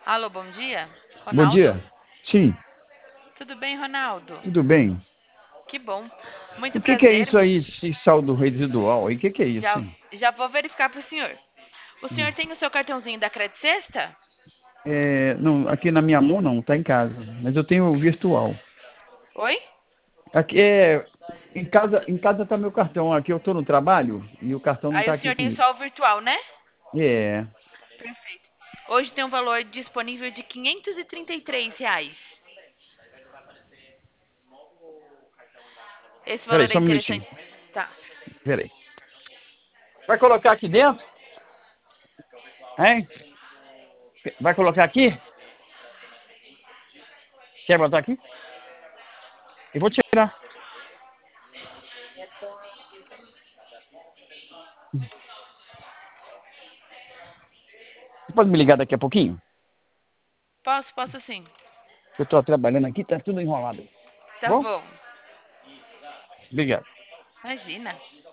Alô, bom dia. Bom Ronaldo? dia. Sim, Tudo bem, Ronaldo? tudo bem. Que bom. Muito O que é prazer. isso aí, esse saldo residual aí? O que é isso, Já, hein? já vou verificar para o senhor. O senhor Hum. tem o seu cartãozinho da Credit Sexta? Não, aqui na minha mão não, tá em casa. Mas eu tenho o virtual. Oi? Aqui em casa tá meu cartão. Aqui eu tô no trabalho e o cartão não Aí tá o aqui senhor tem comigo. só o virtual, né? É. Perfeito. Hoje tem um valor disponível de R$ 533. Esse Peraí, valor é só um minutinho. interessante. Tá. Peraí. Vai colocar aqui dentro? Hein? Vai colocar aqui? Quer botar aqui? Eu vou tirar. Você pode me ligar daqui a pouquinho? Posso sim. Eu tô trabalhando aqui, tá tudo enrolado. Tá Tá bom? bom. Obrigado. Imagina.